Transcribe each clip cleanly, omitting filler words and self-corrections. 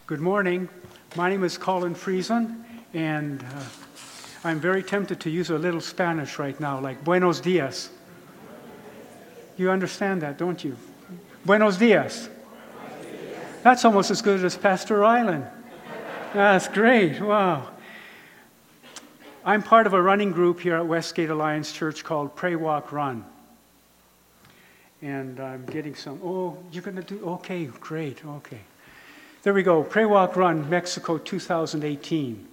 Good morning. My name is Colin Friesen, and I'm very tempted to use a little Spanish right now, like buenos dias. You understand that, don't you? Buenos dias. That's almost as good as Pastor Ryland. That's great. Wow. I'm part of a running group here at Westgate Alliance Church called Pray, Walk, Run. And I'm getting some, you're going to do, okay, great, okay. There we go, Pray, Walk, Run, Mexico 2018.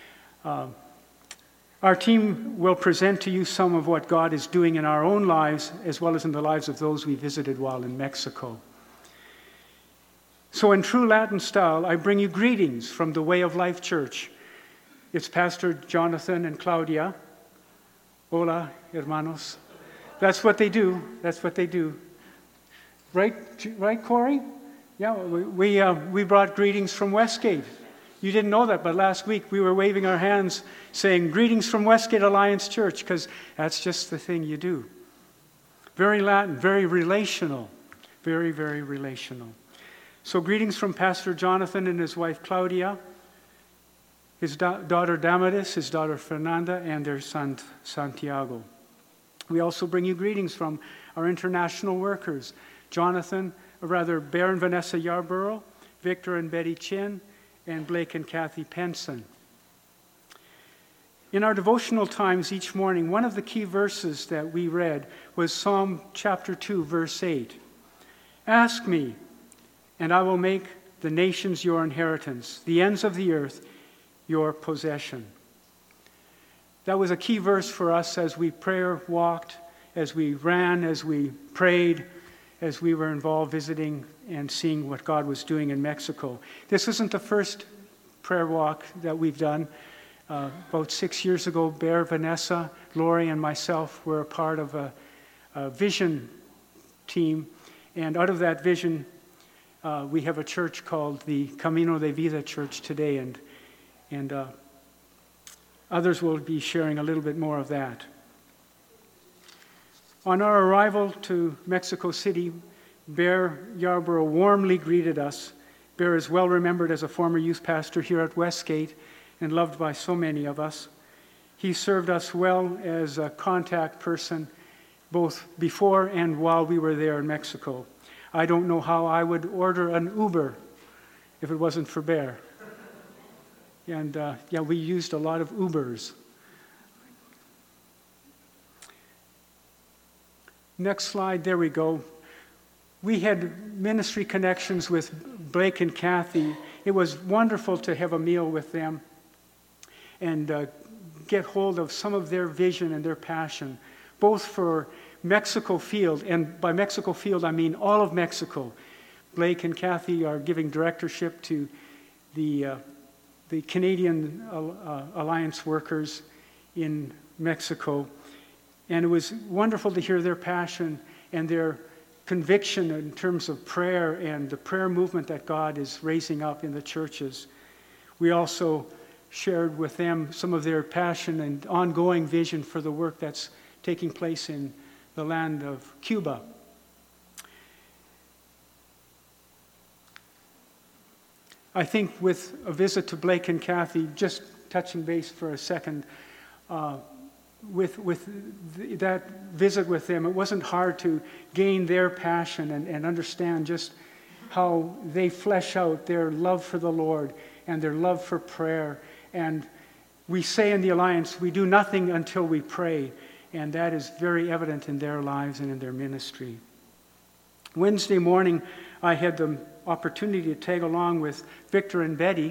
Our team will present to you some of what God is doing in our own lives, as well as in the lives of those we visited while in Mexico. So in true Latin style, I bring you greetings from the Way of Life Church. It's Pastor Jonathan and Claudia. Hola, hermanos. That's what they do. That's what they do. Right, Corey? Yeah, we brought greetings from Westgate. You didn't know that, but last week we were waving our hands saying, greetings from Westgate Alliance Church, because that's just the thing you do. Very Latin, very relational. Very, very relational. So greetings from Pastor Jonathan and his wife Claudia, his daughter Damaris, his daughter Fernanda, and their son Santiago. We also bring you greetings from our international workers, Bear and Vanessa Yarborough, Victor and Betty Chin, and Blake and Kathy Penson. In our devotional times each morning, one of the key verses that we read was Psalm chapter 2, verse 8. Ask me, and I will make the nations your inheritance, the ends of the earth your possession. That was a key verse for us as we prayer walked, as we ran, as we prayed, as we were involved visiting and seeing what God was doing in Mexico. This isn't the first prayer walk that we've done. About 6 years ago, Bear, Vanessa, Lori, and myself were a part of a vision team. And out of that vision, we have a church called the Camino de Vida Church today. And others will be sharing a little bit more of that. On our arrival to Mexico City, Bear Yarborough warmly greeted us. Bear is well remembered as a former youth pastor here at Westgate and loved by so many of us. He served us well as a contact person both before and while we were there in Mexico. I don't know how I would order an Uber if it wasn't for Bear. And we used a lot of Ubers. Next slide, there we go. We had ministry connections with Blake and Kathy. It was wonderful to have a meal with them and get hold of some of their vision and their passion, both for Mexico Field, and by Mexico Field I mean all of Mexico. Blake and Kathy are giving directorship to the Canadian Alliance workers in Mexico. And it was wonderful to hear their passion and their conviction in terms of prayer and the prayer movement that God is raising up in the churches. We also shared with them some of their passion and ongoing vision for the work that's taking place in the land of Cuba. I think with a visit to Blake and Kathy, just touching base for a second, with that visit with them, it wasn't hard to gain their passion and understand just how they flesh out their love for the Lord and their love for prayer. And we say in the Alliance, we do nothing until we pray, and that is very evident in their lives and in their ministry. Wednesday morning, I had the opportunity to tag along with Victor and Betty.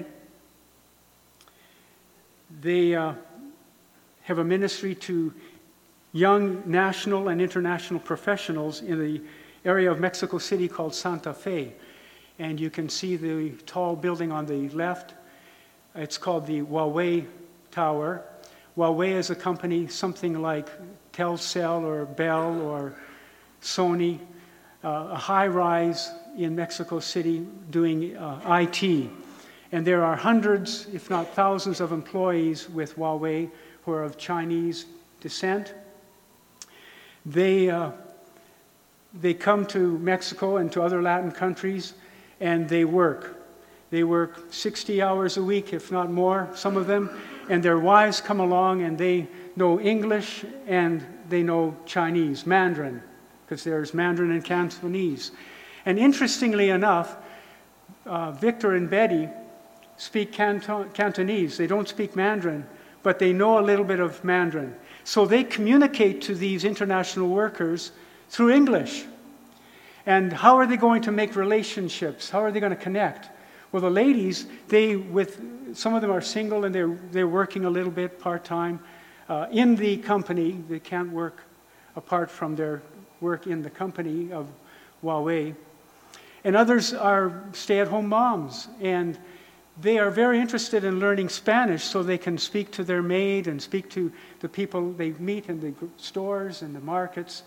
They have a ministry to young national and international professionals in the area of Mexico City called Santa Fe. And you can see the tall building on the left. It's called the Huawei Tower. Huawei is a company something like Telcel or Bell or Sony, a high-rise in Mexico City doing IT. And there are hundreds, if not thousands, of employees with Huawei who are of Chinese descent. They come to Mexico and to other Latin countries, and they work. They work 60 hours a week, if not more, some of them, and their wives come along and they know English and they know Chinese, Mandarin, because there's Mandarin and Cantonese. And interestingly enough, Victor and Betty speak Cantonese. They don't speak Mandarin, but they know a little bit of Mandarin. So they communicate to these international workers through English. And how are they going to make relationships? How are they going to connect? Well, the ladies, some of them are single and they're working a little bit part-time in the company. They can't work apart from their work in the company of Huawei. And others are stay-at-home moms, and they are very interested in learning Spanish so they can speak to their maid and speak to the people they meet in the stores and the markets.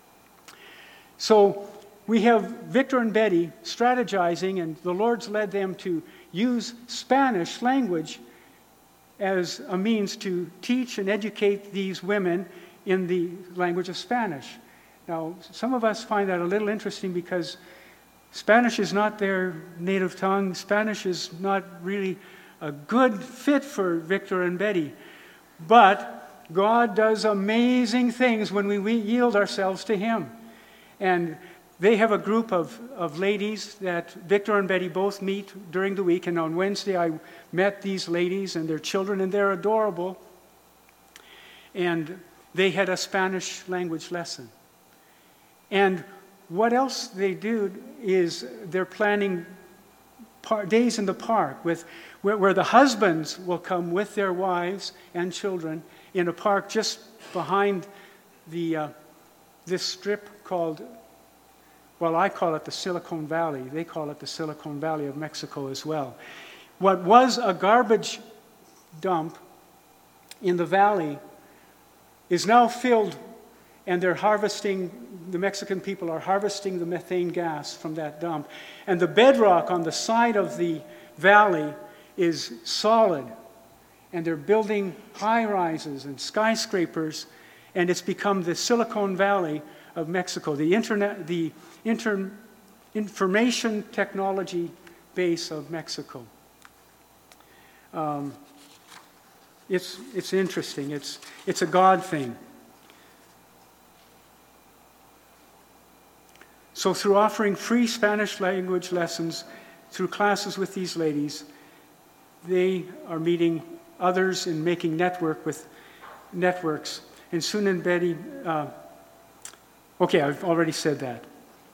So we have Victor and Betty strategizing, and the Lord's led them to use Spanish language as a means to teach and educate these women in the language of Spanish. Now, some of us find that a little interesting because Spanish is not their native tongue. Spanish is not really a good fit for Victor and Betty. But God does amazing things when we yield ourselves to Him. And they have a group of ladies that Victor and Betty both meet during the week. And on Wednesday, I met these ladies and their children, and they're adorable. And they had a Spanish language lesson. And what else they do is they're planning days in the park where the husbands will come with their wives and children in a park just behind this strip called, well, I call it the Silicon Valley. They call it the Silicon Valley of Mexico as well. What was a garbage dump in the valley is now filled, and the Mexican people are harvesting the methane gas from that dump. And the bedrock on the side of the valley is solid. And they're building high-rises and skyscrapers, and it's become the Silicon Valley of Mexico, the information technology base of Mexico. It's interesting. It's a God thing. So through offering free Spanish language lessons through classes with these ladies, they are meeting others and making networks. And soon and Betty, okay, I've already said that.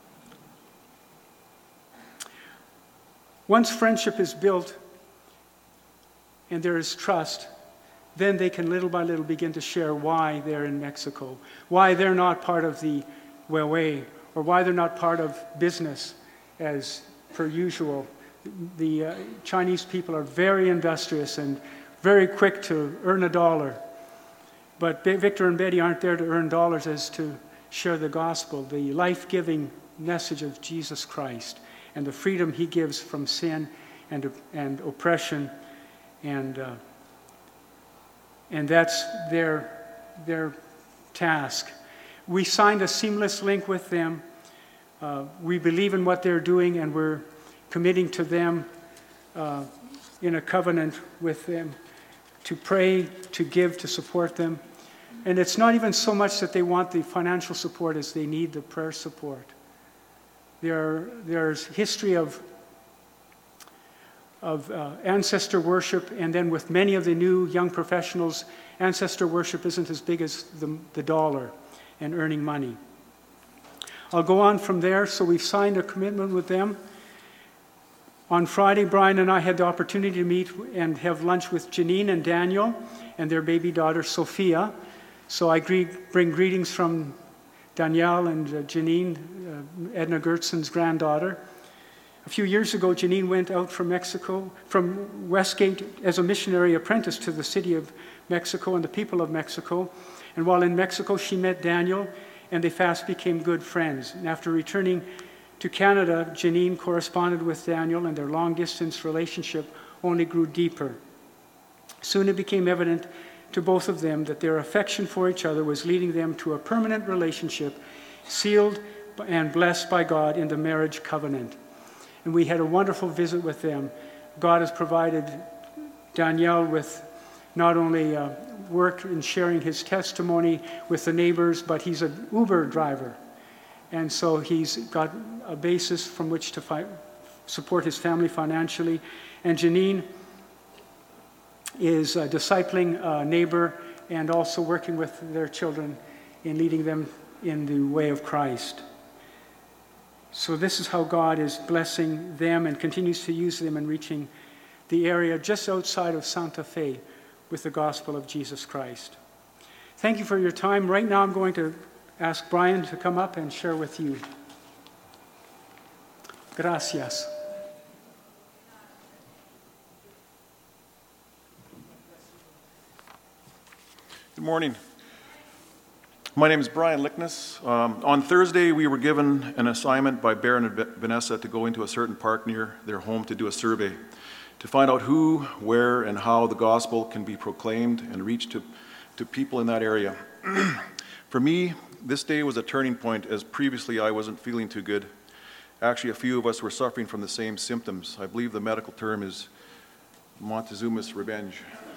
Once friendship is built and there is trust, then they can little by little begin to share why they're in Mexico, why they're not part of the Huawei, or why they're not part of business as per usual. The Chinese people are very industrious and very quick to earn a dollar. But Victor and Betty aren't there to earn dollars, as to share the gospel, the life-giving message of Jesus Christ and the freedom He gives from sin and oppression. And that's their task. We signed a seamless link with them. We believe in what they're doing, and we're committing to them in a covenant with them to pray, to give, to support them. And it's not even so much that they want the financial support as they need the prayer support. There's history of ancestor worship, and then with many of the new young professionals, ancestor worship isn't as big as the dollar and earning money. I'll go on from there. So we've signed a commitment with them. On Friday, Brian and I had the opportunity to meet and have lunch with Janine and Daniel and their baby daughter, Sophia. So I bring greetings from Danielle and Janine, Edna Gertson's granddaughter. A few years ago, Janine went out from Mexico, from Westgate, as a missionary apprentice to the city of Mexico and the people of Mexico. And while in Mexico, she met Daniel, and they fast became good friends. And after returning to Canada, Janine corresponded with Daniel, and their long-distance relationship only grew deeper. Soon it became evident to both of them that their affection for each other was leading them to a permanent relationship, sealed and blessed by God in the marriage covenant. And we had a wonderful visit with them God has provided Daniel with not only work in sharing his testimony with the neighbors, but he's an Uber driver. And so he's got a basis from which to support his family financially. And Janine is discipling a neighbor and also working with their children in leading them in the way of Christ. So this is how God is blessing them and continues to use them in reaching the area just outside of Santa Fe with the gospel of Jesus Christ. Thank you for your time. Right now I'm going to ask Brian to come up and share with you. Gracias. Good morning. My name is Brian Lickness. On Thursday, we were given an assignment by Baron and Vanessa to go into a certain park near their home to do a survey, to find out who, where, and how the gospel can be proclaimed and reached to people in that area. For me, this day was a turning point, as previously I wasn't feeling too good. Actually, a few of us were suffering from the same symptoms. I believe the medical term is Montezuma's revenge.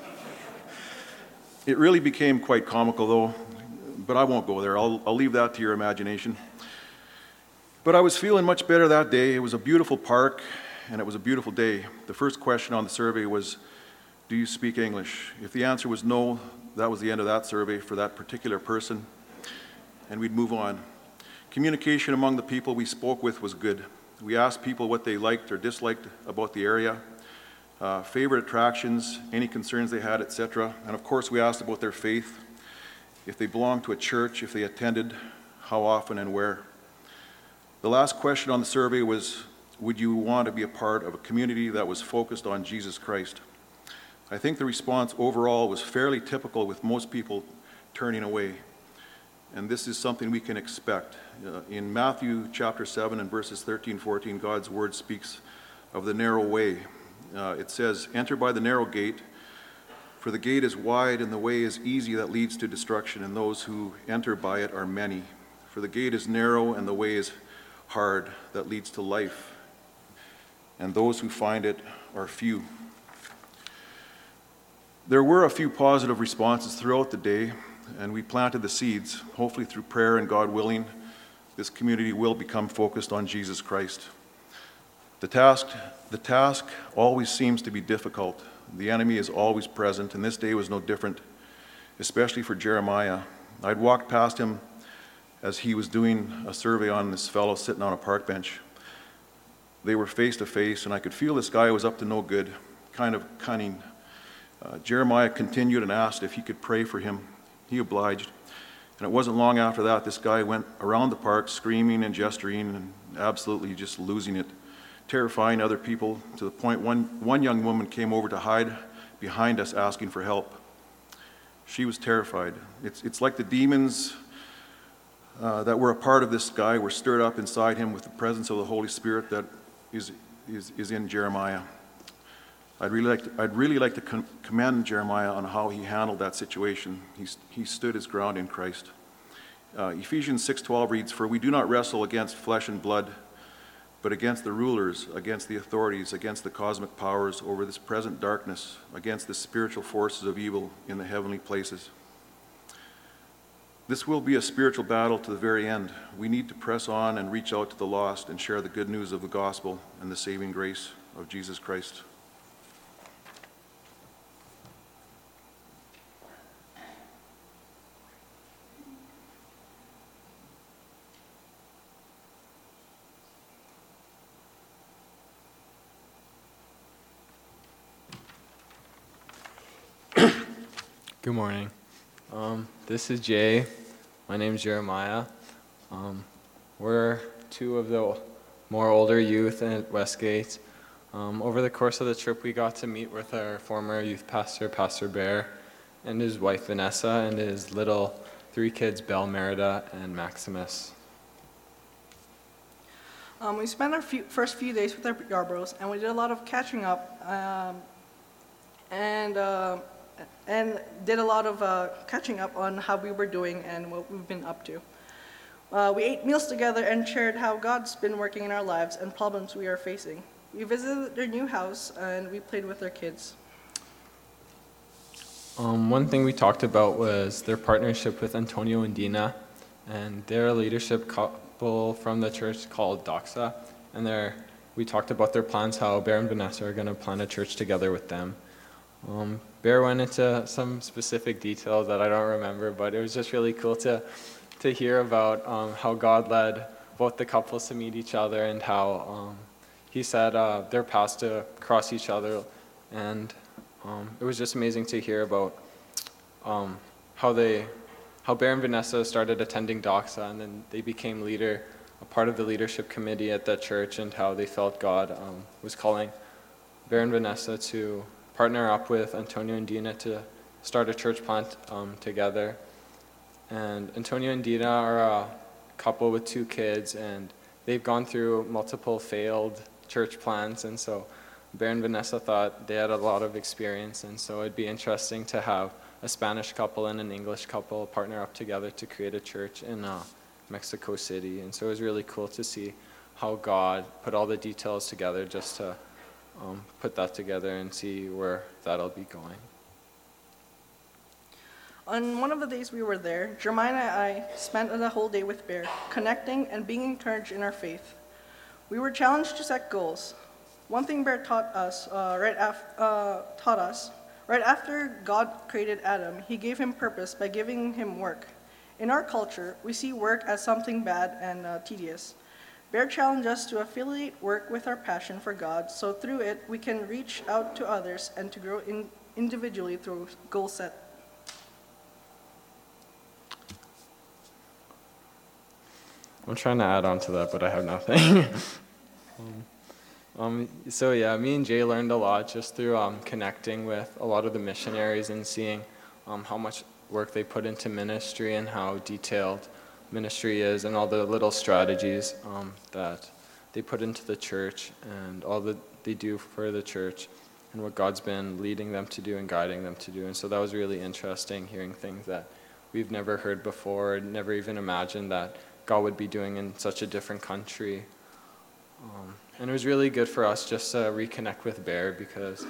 It really became quite comical, though, but I won't go there. I'll leave that to your imagination. But I was feeling much better that day. It was a beautiful park, and it was a beautiful day. The first question on the survey was, do you speak English? If the answer was no, that was the end of that survey for that particular person, and we'd move on. Communication among the people we spoke with was good. We asked people what they liked or disliked about the area, favorite attractions, any concerns they had, etc. And of course, we asked about their faith, if they belonged to a church, if they attended, how often and where. The last question on the survey was, would you want to be a part of a community that was focused on Jesus Christ? I think the response overall was fairly typical, with most people turning away. And this is something we can expect. In Matthew chapter 7 and verses 13, 14, God's word speaks of the narrow way. It says, enter by the narrow gate, for the gate is wide and the way is easy that leads to destruction, and those who enter by it are many. For the gate is narrow and the way is hard that leads to life, and those who find it are few. There were a few positive responses throughout the day, and we planted the seeds. Hopefully through prayer and God willing, this community will become focused on Jesus Christ. The task always seems to be difficult. The enemy is always present, and this day was no different, especially for Jeremiah. I'd walked past him as he was doing a survey on this fellow sitting on a park bench. They were face to face, and I could feel this guy was up to no good, kind of cunning. Jeremiah continued and asked if he could pray for him. He obliged. And it wasn't long after that, this guy went around the park screaming and gesturing and absolutely just losing it, terrifying other people, to the point one young woman came over to hide behind us asking for help. She was terrified. It's like the demons that were a part of this guy were stirred up inside him with the presence of the Holy Spirit that is in Jeremiah. I'd really like to commend Jeremiah on how he handled that situation. He stood his ground in Christ. Ephesians 6:12 reads, for we do not wrestle against flesh and blood, but against the rulers, against the authorities, against the cosmic powers over this present darkness, against the spiritual forces of evil in the heavenly places. This will be a spiritual battle to the very end. We need to press on and reach out to the lost and share the good news of the gospel and the saving grace of Jesus Christ. Good morning. This is Jay. My name's Jeremiah. We're two of the more older youth at Westgate. Over the course of the trip, we got to meet with our former youth pastor, Pastor Bear, and his wife, Vanessa, and his little 3 kids, Belle, Merida, and Maximus. We spent our first few days with our Yarbroughs, and we did a lot of catching up, and did a lot of catching up on how we were doing and what we've been up to. We ate meals together and shared how God's been working in our lives and problems we are facing. We visited their new house and we played with their kids. One thing we talked about was their partnership with Antonio and Dina, and they're a leadership couple from the church called Doxa, and we talked about their plans, how Bear and Vanessa are going to plan a church together with them. Bear went into some specific details that I don't remember, but it was just really cool to hear about how God led both the couples to meet each other, and how he said their paths to cross each other, and it was just amazing to hear about how Bear and Vanessa started attending Doxa, and then they became a part of the leadership committee at that church, and how they felt God was calling Bear and Vanessa to partner up with Antonio and Dina to start a church plant together. And Antonio and Dina are a couple with 2 kids, and they've gone through multiple failed church plants, and so Bear and Vanessa thought they had a lot of experience, and so it'd be interesting to have a Spanish couple and an English couple partner up together to create a church in Mexico City. And so it was really cool to see how God put all the details together just to put that together and see where that'll be going. On one of the days we were there, Jeremiah and I spent the whole day with Bear, connecting and being encouraged in our faith. We were challenged to set goals. One thing Bear taught us right after God created Adam, he gave him purpose by giving him work. In our culture, we see work as something bad and tedious. Bear challenged us to affiliate work with our passion for God, so through it, we can reach out to others and to grow individually through goal set. I'm trying to add on to that, but I have nothing. So yeah, me and Jay learned a lot just through connecting with a lot of the missionaries and seeing how much work they put into ministry and how detailed ministry is, and all the little strategies that they put into the church, and all that they do for the church, and what God's been leading them to do and guiding them to do. And so that was really interesting, hearing things that we've never heard before, never even imagined that God would be doing in such a different country. And it was really good for us just to reconnect with Bear, because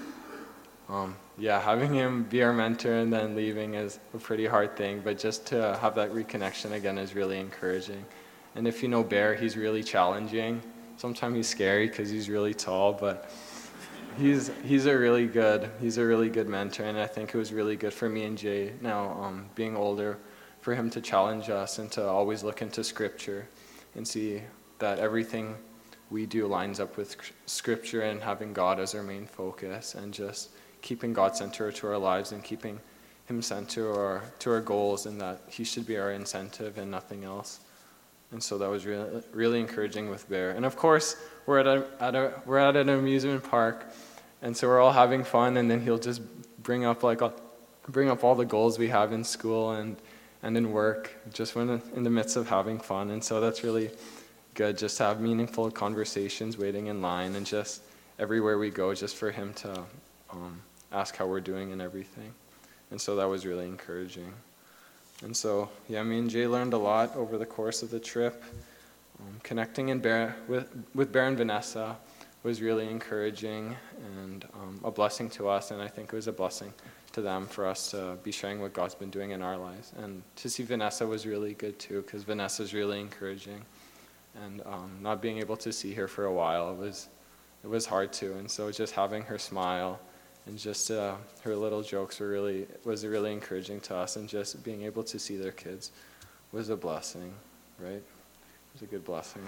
having him be our mentor and then leaving is a pretty hard thing, but just to have that reconnection again is really encouraging. And if you know Bear, he's really challenging. Sometimes he's scary because he's really tall, but he's a really good mentor, and I think it was really good for me and Jay now being older, for him to challenge us and to always look into Scripture and see that everything we do lines up with Scripture, and having God as our main focus, and just keeping God center to our lives and keeping him center to our goals, and that he should be our incentive and nothing else. And so that was really, really encouraging with Bear. And of course, we're at an amusement park, and so we're all having fun, and then he'll just bring up all the goals we have in school and in work, just when in the midst of having fun. And so that's really good, just to have meaningful conversations waiting in line, and just everywhere we go, just for him to ask how we're doing and everything. And so that was really encouraging. And so, me and Jay learned a lot over the course of the trip. Connecting with Bear and Vanessa was really encouraging and a blessing to us, and I think it was a blessing to them for us to be sharing what God's been doing in our lives. And to see Vanessa was really good too, because Vanessa's really encouraging. And not being able to see her for a while, it was hard too. And so just having her smile and just her little jokes was really encouraging to us, and just being able to see their kids was a blessing, right? It was a good blessing.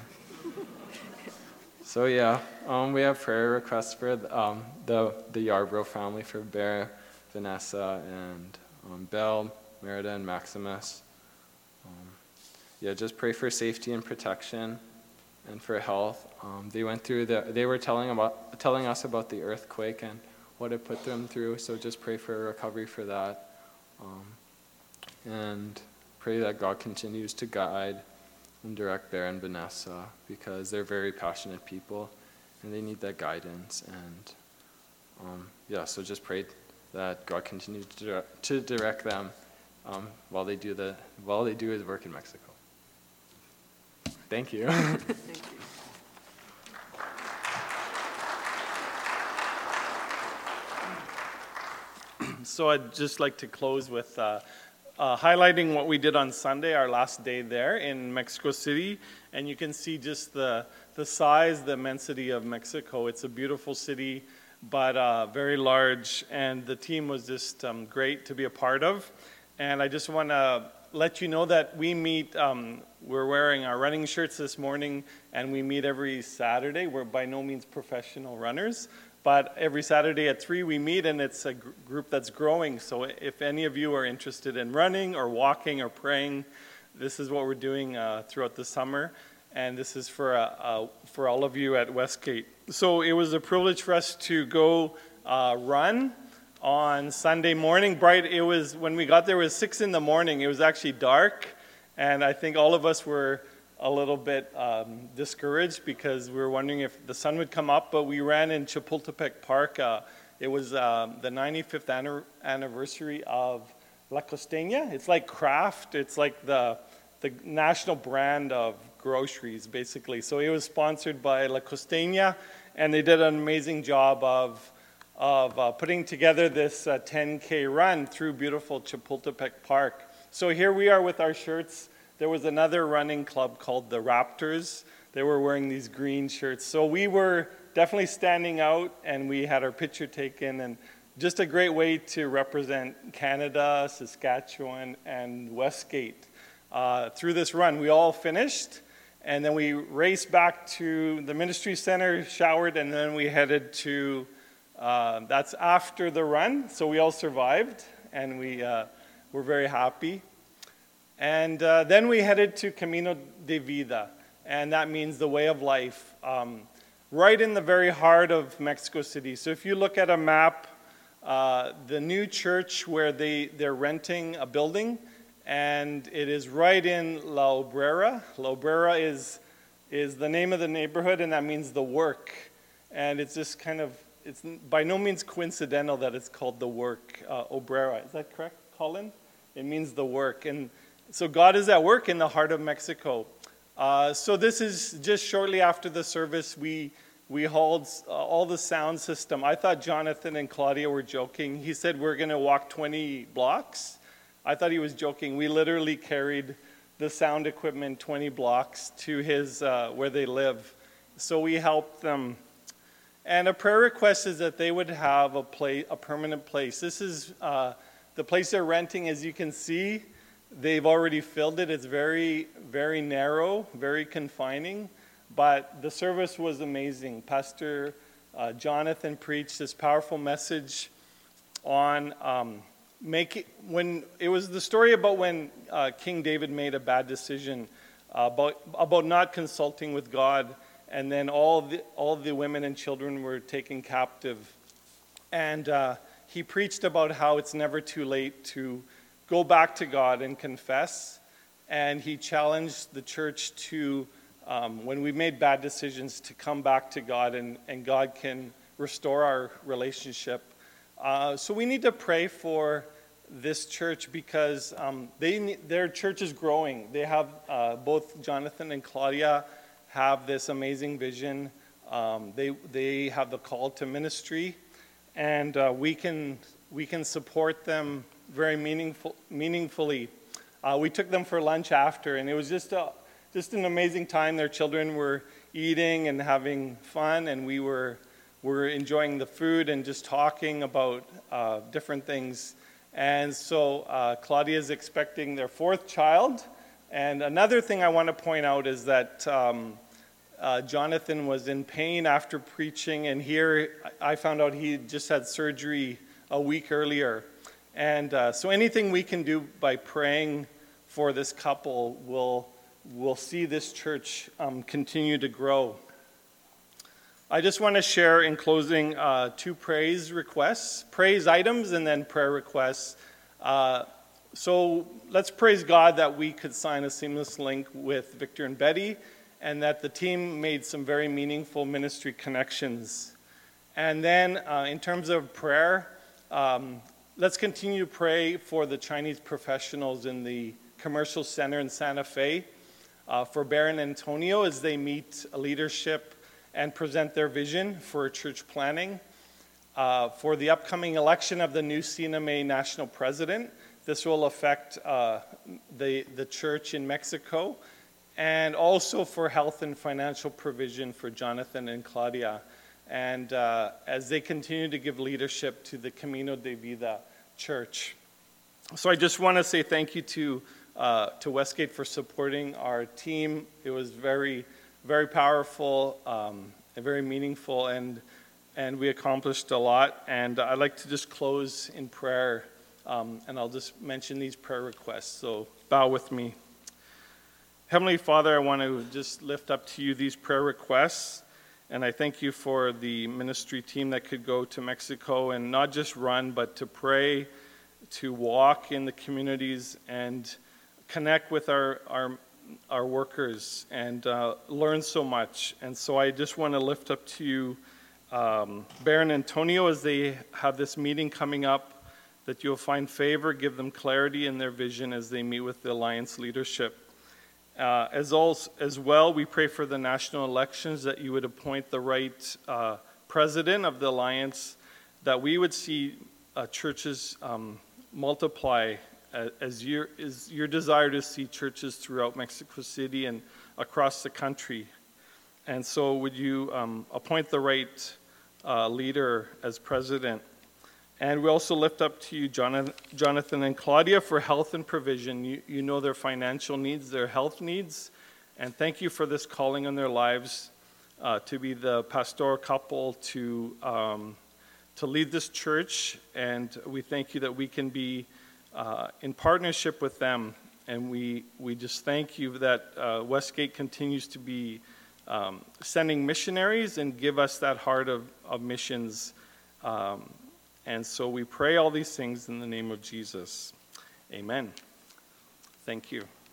So we have prayer requests for the Yarbrough family, for Bear, Vanessa, and Belle, Merida, and Maximus. Just pray for safety and protection, and for health. They were telling us about the earthquake and what it put them through, so just pray for recovery for that. And pray that God continues to guide and direct Bear and Vanessa, because they're very passionate people and they need that guidance. And so just pray that God continues to direct them while they do his work in Mexico. Thank you. Thank you. So I'd just like to close with highlighting what we did on Sunday, our last day there in Mexico City. And you can see just the size, the immensity of Mexico. It's a beautiful city, but very large. And the team was just great to be a part of. And I just want to let you know that we meet, we're wearing our running shirts this morning, and we meet every Saturday. We're by no means professional runners, but every Saturday at 3 we meet, and it's a group that's growing. So if any of you are interested in running or walking or praying, this is what we're doing throughout the summer, and this is for all of you at Westgate. So it was a privilege for us to go run on Sunday morning. Bright, it was, when we got there, it was 6 in the morning. It was actually dark, and I think all of us were a little bit discouraged because we were wondering if the sun would come up, but we ran in Chapultepec Park. It was the 95th anniversary of La Costeña. It's like Kraft. It's like the national brand of groceries, basically. So it was sponsored by La Costeña, and they did an amazing job of putting together this 10K run through beautiful Chapultepec Park. So here we are with our shirts. There was another running club called the Raptors. They were wearing these green shirts. So we were definitely standing out, and we had our picture taken, and just a great way to represent Canada, Saskatchewan, and Westgate through this run. We all finished, and then we raced back to the ministry center, showered, and then we headed to, that's after the run. So we all survived, and we were very happy. And then we headed to Camino de Vida, and that means the way of life, right in the very heart of Mexico City. So if you look at a map, the new church where they're renting a building, and it is right in La Obrera. La Obrera is the name of the neighborhood, and that means the work. And it's just kind of, it's by no means coincidental that it's called the work, Obrera. Is that correct, Colin? It means the work. And so God is at work in the heart of Mexico. So this is just shortly after the service. We hauled all the sound system. I thought Jonathan and Claudia were joking. He said we're going to walk 20 blocks. I thought he was joking. We literally carried the sound equipment 20 blocks to his where they live. So we helped them. And a prayer request is that they would have a permanent place. This is the place they're renting. As you can see, they've already filled it. It's very, very narrow, very confining, but the service was amazing. Pastor Jonathan preached this powerful message on when it was the story about when King David made a bad decision about not consulting with God, and then all the women and children were taken captive. And he preached about how it's never too late to go back to God and confess, and he challenged the church to, when we made bad decisions, to come back to God, and God can restore our relationship. So we need to pray for this church because their church is growing. They have, both Jonathan and Claudia have this amazing vision. They have the call to ministry, and we can support them very meaningfully. We took them for lunch after, and it was just an amazing time. Their children were eating and having fun, and we were enjoying the food and just talking about different things. And so Claudia is expecting their 4th child. And another thing I want to point out is that Jonathan was in pain after preaching, and here I found out he just had surgery a week earlier. And so anything we can do by praying for this couple will see this church continue to grow. I just want to share in closing 2 praise items, and then prayer requests. So let's praise God that we could sign a seamless link with Victor and Betty, and that the team made some very meaningful ministry connections. And then in terms of prayer, let's continue to pray for the Chinese professionals in the commercial center in Santa Fe, for Baron and Antonio as they meet leadership and present their vision for church planning. for the upcoming election of the new CNMA national president. This will affect the church in Mexico, and also for health and financial provision for Jonathan and Claudia, and as they continue to give leadership to the Camino de Vida church. So I just want to say thank you to Westgate for supporting our team. It was very, very powerful and very meaningful, and we accomplished a lot. And I'd like to just close in prayer, and I'll just mention these prayer requests. So bow with me. Heavenly Father, I want to just lift up to you these prayer requests, and I thank you for the ministry team that could go to Mexico and not just run, but to pray, to walk in the communities and connect with our workers and learn so much. And so I just want to lift up to you Bear and Antonio as they have this meeting coming up, that you'll find favor, give them clarity in their vision as they meet with the Alliance leadership. As well, we pray for the national elections, that you would appoint the right president of the Alliance, that we would see churches multiply as your desire to see churches throughout Mexico City and across the country. And so would you appoint the right leader as president? And we also lift up to you Jonathan and Claudia for health and provision. You know their financial needs, their health needs, and thank you for this calling on their lives to be the pastoral couple to lead this church. And we thank you that we can be in partnership with them. And we just thank you that Westgate continues to be sending missionaries and give us that heart of missions. And so we pray all these things in the name of Jesus. Amen. Thank you.